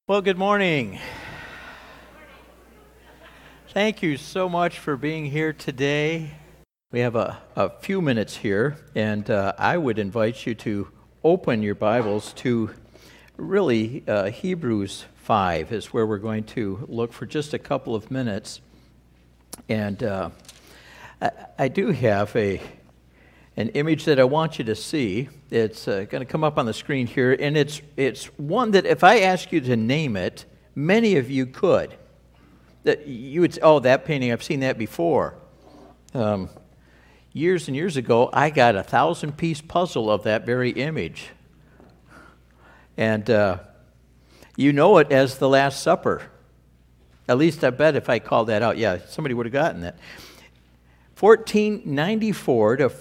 Well, good morning. Thank you so much for being here today. We have a few minutes here, and I would invite you to open your Bibles to really Hebrews 5 is where we're going to look for just a couple of minutes. And I do have an image that I want you to see. It's going to come up on the screen here, and it's one that if I ask you to name it, many of you could. That you would say, oh, that painting, I've seen that before. Years and years ago, I got a 1,000-piece puzzle of that very image. And you know it as The Last Supper. At least I bet if I called that out, yeah, somebody would have gotten that. 1494 to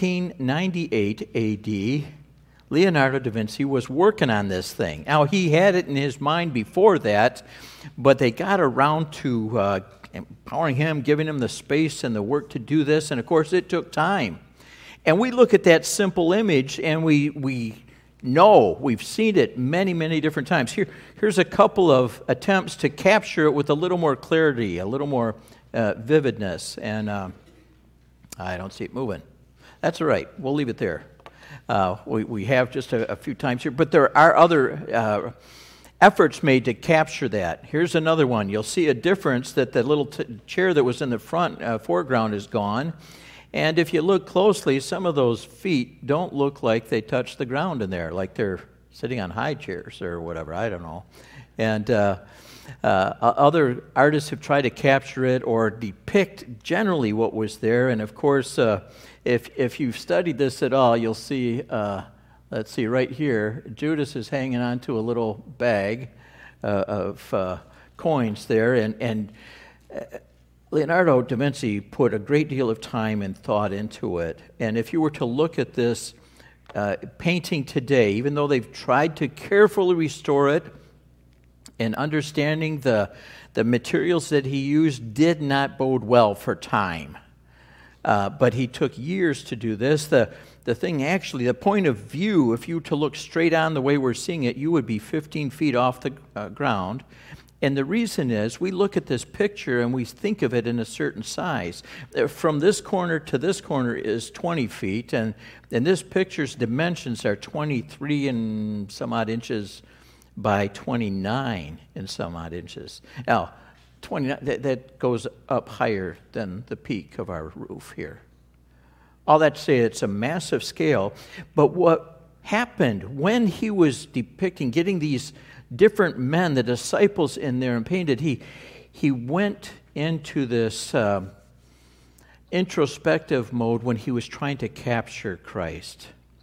1498 A.D., Leonardo da Vinci was working on this thing. Now, he had it in his mind before that, but they got around to empowering him, giving him the space and the work to do this, and of course, it took time. And we look at that simple image, and we know, we've seen it many, many different times. Here's a couple of attempts to capture it with a little more clarity, a little more vividness, and I don't see it moving. That's all right. We'll leave it there. We have just a few times here, but there are other efforts made to capture that. Here's another one. You'll see a difference that the little chair that was in the front foreground is gone. And if you look closely, some of those feet don't look like they touch the ground in there, like they're sitting on high chairs or whatever. I don't know. And other artists have tried to capture it or depict generally what was there. And of course, if you've studied this at all, you'll see, let's see, right here, Judas is hanging on to a little bag of coins there. And Leonardo da Vinci put a great deal of time and thought into it. And if you were to look at this painting today, even though they've tried to carefully restore it, and understanding the materials that he used did not bode well for time. But he took years to do this. The thing actually, the point of view, if you were to look straight on the way we're seeing it, you would be 15 feet off the ground. And the reason is we look at this picture and we think of it in a certain size. From this corner to this corner is 20 feet, and this picture's dimensions are 23 and some odd inches by 29 and some odd inches. Now, 29, that goes up higher than the peak of our roof here. All that to say, it's a massive scale. But what happened when he was depicting, getting these different men, the disciples in there and painted, he went into this introspective mode when he was trying to capture Christ.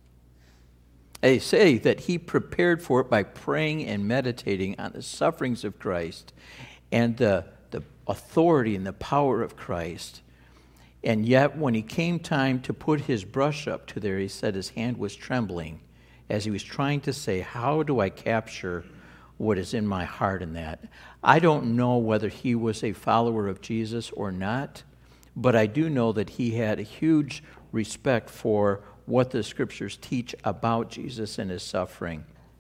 They say that he prepared for it by praying and meditating on the sufferings of Christ and the authority and the power of Christ. And yet, when he came time to put his brush up to there, he said his hand was trembling as he was trying to say, how do I capture what is in my heart in that? I don't know whether he was a follower of Jesus or not, but I do know that he had a huge respect for what the Scriptures teach about Jesus and his suffering.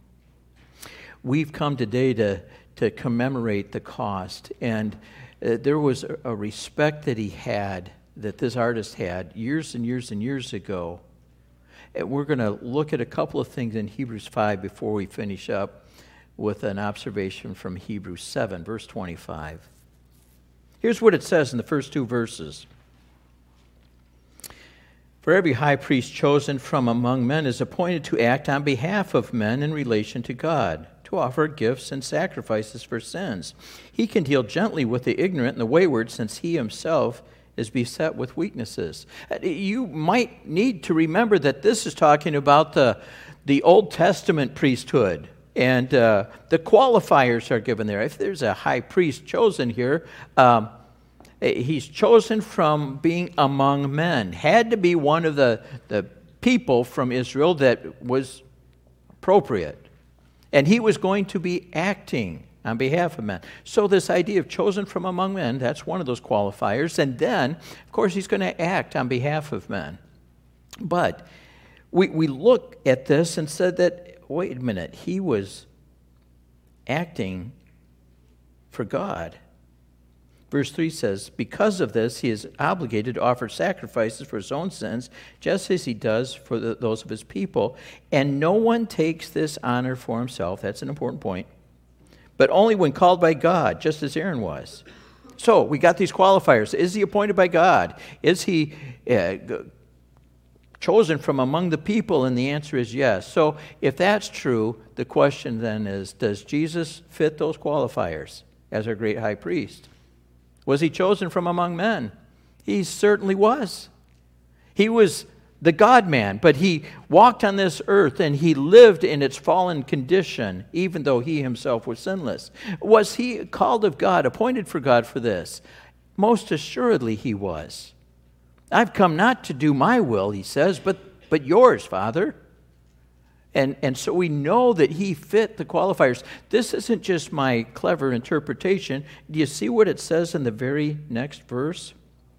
We've come today to commemorate the cost, and there was a respect that he had, that this artist had, years and years and years ago. And we're going to look at a couple of things in Hebrews 5 before we finish up with an observation from Hebrews 7, verse 25. Here's what it says in the first two verses. For every high priest chosen from among men is appointed to act on behalf of men in relation to God, to offer gifts and sacrifices for sins. He can deal gently with the ignorant and the wayward, since he himself is beset with weaknesses. You might need to remember that this is talking about the Old Testament priesthood, and the qualifiers are given there. If there's a high priest chosen here, he's chosen from being among men. Had to be one of the people from Israel that was appropriate. And he was going to be acting on behalf of men. So this idea of chosen from among men, that's one of those qualifiers. And then, of course, he's going to act on behalf of men. But we look at this and said that, wait a minute, he was acting for God. Verse 3 says, because of this, he is obligated to offer sacrifices for his own sins, just as he does for those of his people. And no one takes this honor for himself. That's an important point. But only when called by God, just as Aaron was. So we got these qualifiers. Is he appointed by God? Is he chosen from among the people? And the answer is yes. So if that's true, the question then is, does Jesus fit those qualifiers as our great high priest? Was he chosen from among men? He certainly was. He was the God-man, but he walked on this earth and he lived in its fallen condition, even though he himself was sinless. Was he called of God, appointed for God for this? Most assuredly he was. I've come not to do my will, he says, but yours, Father. And so we know that he fit the qualifiers. This isn't just my clever interpretation. Do you see what it says in the very next verse?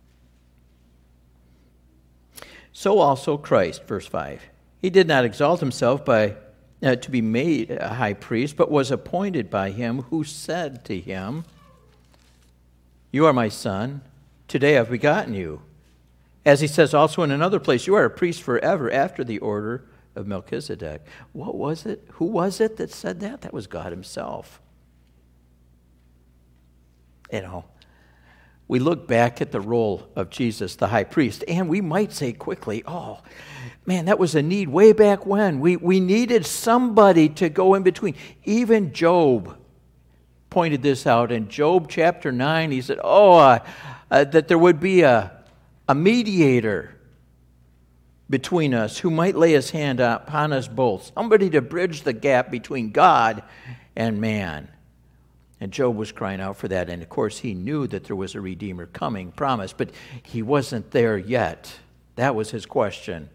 So also Christ, verse 5. He did not exalt himself to be made a high priest, but was appointed by him who said to him, you are my son, today I've begotten you. As he says also in another place, you are a priest forever after the order of Melchizedek. What was it? Who was it that said that? That was God himself. You know, we look back at the role of Jesus, the high priest, and we might say quickly, oh, man, that was a need way back when. We needed somebody to go in between. Even Job pointed this out. In Job chapter 9, he said, that there would be a mediator between us who might lay his hand upon us both. Somebody to bridge the gap between God and man. And Job was crying out for that. And of course, he knew that there was a Redeemer coming, promised, but he wasn't there yet. That was his question.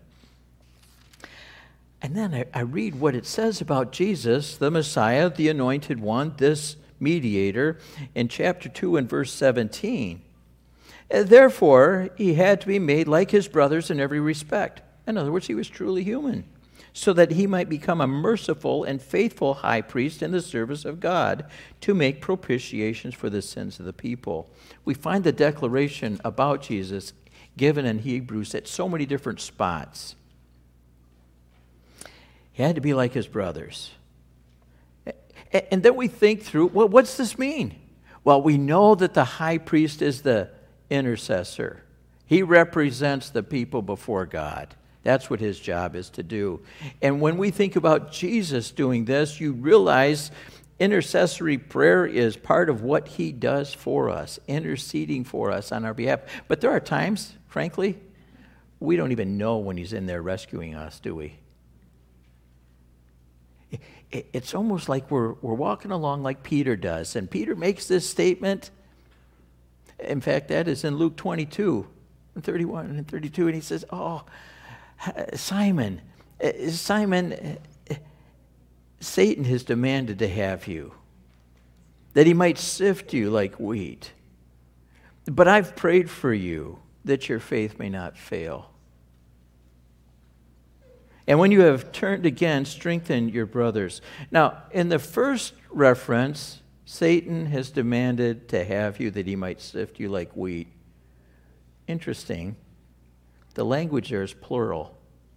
And then I read what it says about Jesus, the Messiah, the Anointed One, this mediator, in chapter 2 and verse 17. Therefore, he had to be made like his brothers in every respect. In other words, he was truly human, so that he might become a merciful and faithful high priest in the service of God to make propitiations for the sins of the people. We find the declaration about Jesus given in Hebrews at so many different spots. He had to be like his brothers. And then we think through, well, what's this mean? Well, we know that the high priest is the intercessor. He represents the people before God. That's what his job is to do. And when we think about Jesus doing this, you realize intercessory prayer is part of what he does for us, interceding for us on our behalf. But there are times, frankly, we don't even know when he's in there rescuing us, do we? It's almost like we're walking along like Peter does. And Peter makes this statement. In fact, that is in Luke 22, 31 and 32. And he says, Simon, Satan has demanded to have you, that he might sift you like wheat. But I've prayed for you that your faith may not fail. And when you have turned again, strengthen your brothers. Now, in the first reference, Satan has demanded to have you that he might sift you like wheat. Interesting. The language there is plural.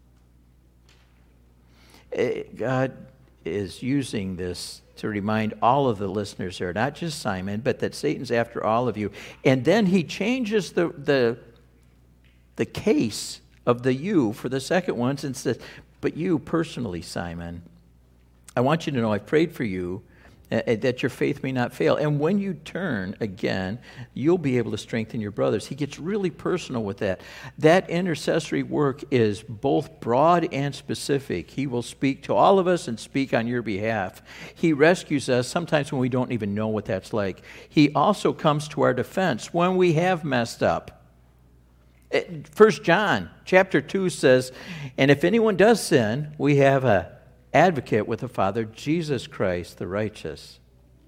God is using this to remind all of the listeners there, not just Simon, but that Satan's after all of you. And then he changes the case of the you for the second one and says, but you personally, Simon, I want you to know I've prayed for you that your faith may not fail. And when you turn again, you'll be able to strengthen your brothers. He gets really personal with that. That intercessory work is both broad and specific. He will speak to all of us and speak on your behalf. He rescues us sometimes when we don't even know what that's like. He also comes to our defense when we have messed up. 1 John chapter 2 says, and if anyone does sin, we have an advocate with the Father, Jesus Christ the righteous.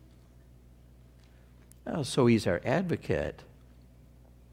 Oh, so he's our advocate.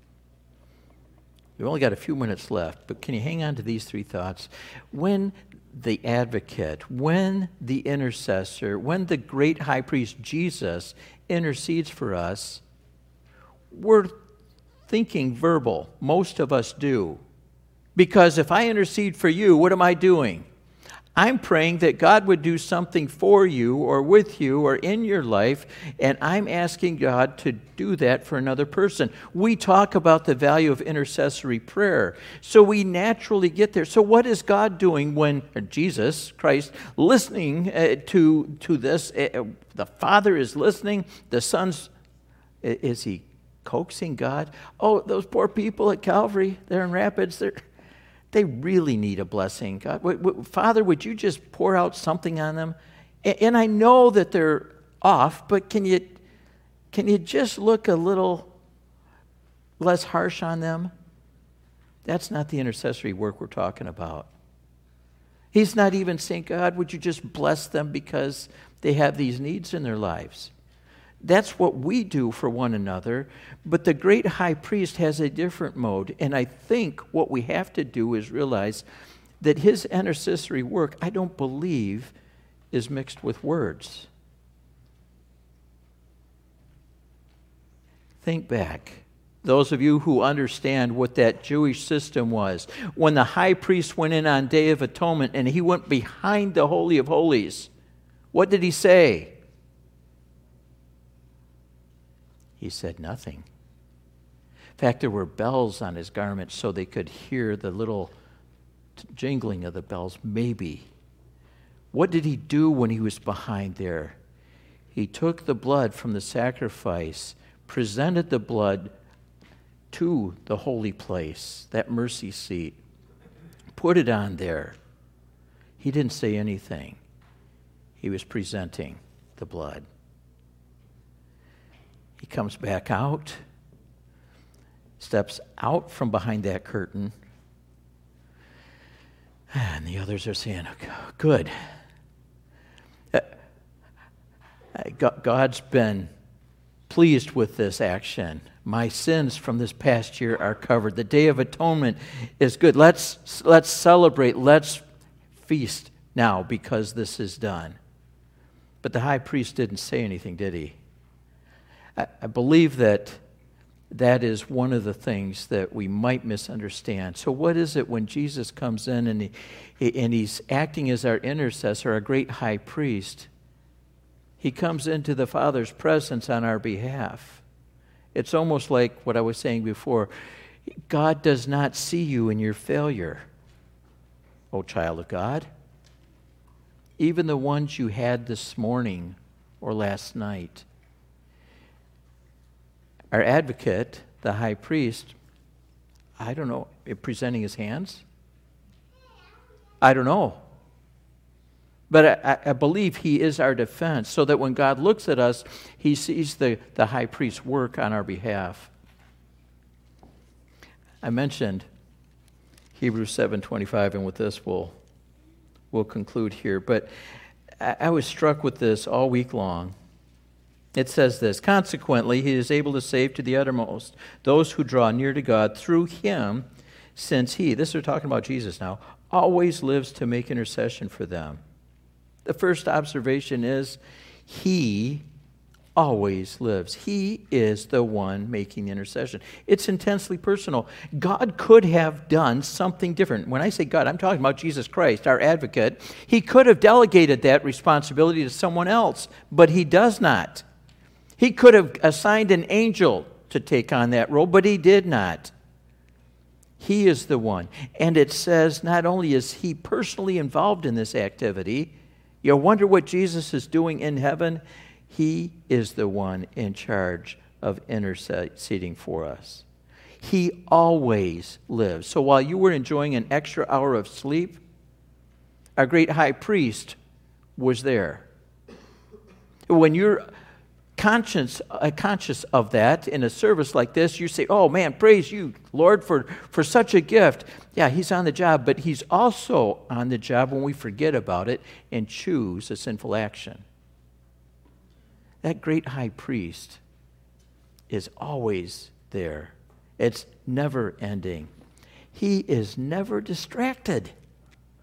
We've only got a few minutes left, but can you hang on to these three thoughts? When the advocate, when the intercessor, when the great high priest Jesus intercedes for us, we're thinking verbal. Most of us do. Because if I intercede for you, what am I doing? I'm praying that God would do something for you or with you or in your life, and I'm asking God to do that for another person. We talk about the value of intercessory prayer, so we naturally get there. So what is God doing when Jesus Christ listening to this? The Father is listening. The Son's, is he coaxing God? Oh, those poor people at Calvary, they're in Rapids, they really need a blessing. God, Father, would you just pour out something on them? And I know that they're off, but can you just look a little less harsh on them? That's not the intercessory work we're talking about. He's not even saying, God, would you just bless them because they have these needs in their lives? That's what we do for one another, but the great high priest has a different mode, and I think what we have to do is realize that his intercessory work, I don't believe, is mixed with words. Think back. Those of you who understand what that Jewish system was, when the high priest went in on Day of Atonement and he went behind the Holy of Holies, what did he say? He said nothing. In fact, there were bells on his garment so they could hear the little jingling of the bells, maybe. What did he do when he was behind there? He took the blood from the sacrifice, presented the blood to the holy place, that mercy seat, put it on there. He didn't say anything. He was presenting the blood. He comes back out, steps out from behind that curtain, and the others are saying, good. God's been pleased with this action. My sins from this past year are covered. The Day of Atonement is good. Let's celebrate. Let's feast now because this is done. But the high priest didn't say anything, did he? I believe that is one of the things that we might misunderstand. So what is it when Jesus comes in and he's acting as our intercessor, our great high priest? He comes into the Father's presence on our behalf. It's almost like what I was saying before. God does not see you in your failure, O child of God. Even the ones you had this morning or last night. Our advocate, the high priest, I don't know, presenting his hands? I don't know. But I believe he is our defense, so that when God looks at us, he sees the high priest's work on our behalf. I mentioned Hebrews 7:25, and with this we'll conclude here. But I was struck with this all week long. It says this, consequently, he is able to save to the uttermost those who draw near to God through him, since he, this we're talking about Jesus now, always lives to make intercession for them. The first observation is he always lives. He is the one making the intercession. It's intensely personal. God could have done something different. When I say God, I'm talking about Jesus Christ, our advocate. He could have delegated that responsibility to someone else, but he does not. He could have assigned an angel to take on that role, but he did not. He is the one. And it says not only is he personally involved in this activity, you wonder what Jesus is doing in heaven? He is the one in charge of interceding for us. He always lives. So while you were enjoying an extra hour of sleep, our great high priest was there. When you're conscious of that in a service like this, you say, oh man, praise you, Lord, for such a gift. Yeah, he's on the job, but he's also on the job when we forget about it and choose a sinful action. That great high priest is always there. It's never ending. He is never distracted.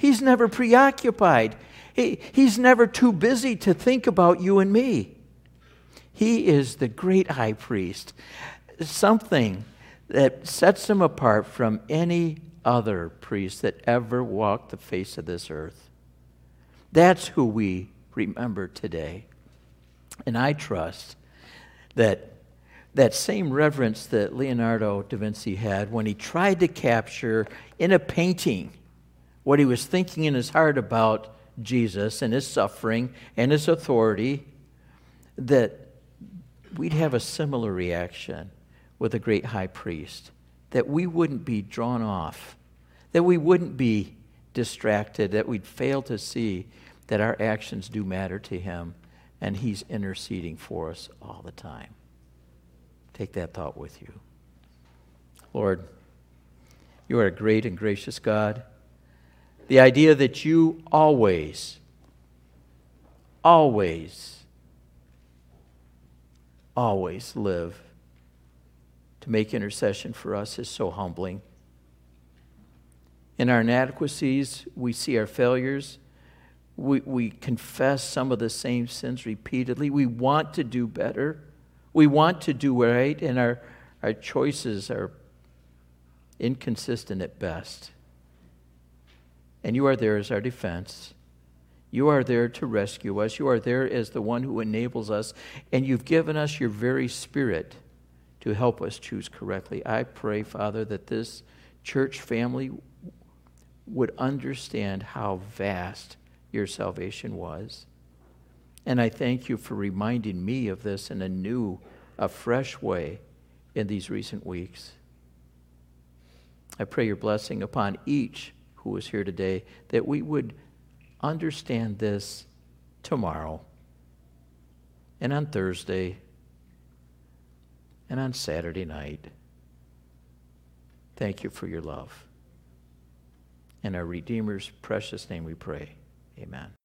He's never preoccupied. He's never too busy to think about you and me. He is the great high priest, something that sets him apart from any other priest that ever walked the face of this earth. That's who we remember today. And I trust that that same reverence that Leonardo da Vinci had when he tried to capture in a painting what he was thinking in his heart about Jesus and his suffering and his authority, that we'd have a similar reaction with the great high priest, that we wouldn't be drawn off, that we wouldn't be distracted, that we'd fail to see that our actions do matter to him and he's interceding for us all the time. Take that thought with you. Lord, you are a great and gracious God. The idea that you always live to make intercession for us is so humbling. In our inadequacies, we see our failures. We confess some of the same sins repeatedly. We want to do better. We want to do right, and our choices are inconsistent at best. And you are there as our defense. You are there to rescue us. You are there as the one who enables us, and you've given us your very Spirit to help us choose correctly. I pray, Father, that this church family would understand how vast your salvation was. And I thank you for reminding me of this in a new, a fresh way in these recent weeks. I pray your blessing upon each who is here today, that we would understand this tomorrow and on Thursday and on Saturday night. Thank you for your love. In our Redeemer's precious name we pray. Amen.